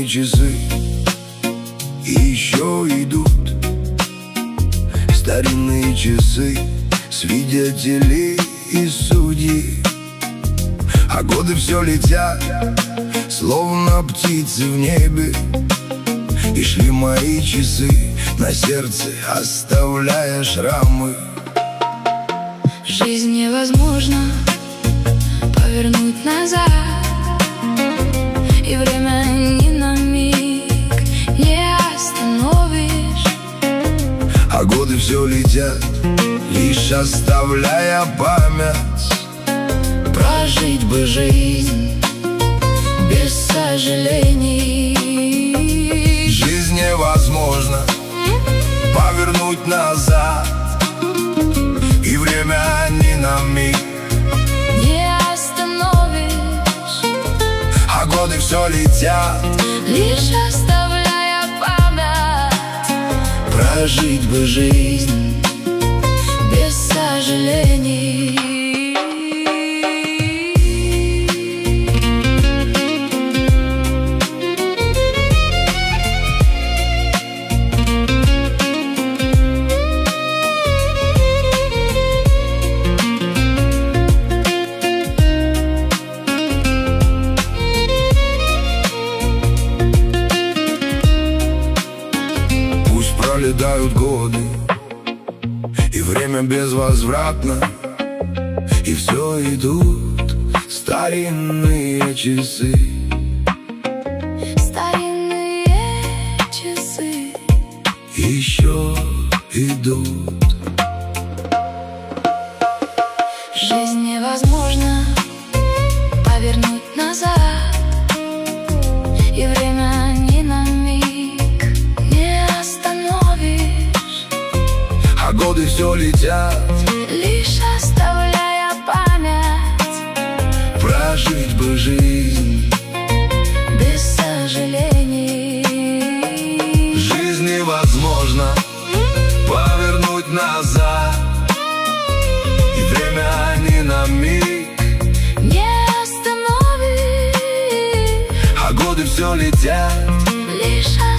старинные часы еще идут. Старинные часы, свидетели и судьи. А годы все летят, словно птицы в небе. И шли мои часы на сердце, оставляя шрамы. Жизнь невозможно повернуть назад, и время ни на миг не остановишь. А годы все летят, лишь оставляя память. Прожить бы жизнь без сожалений. Жизнь невозможно повернуть назад, и время ни на миг Не остановишь. а годы все летят, Лишь оставляя память. прожить бы жизнь Без сожалений. Пролетают годы, и время безвозвратно, и все идут старинные часы. Старинные часы Еще идут. Жизнь невозможно повернуть назад, и время ни на миг не остановишь. А годы все летят, Лишь оставляя память. прожить бы жизнь Без сожалений. Жизнь невозможно повернуть назад, и время ни на миг Не остановишь. а годы все летят, Лишь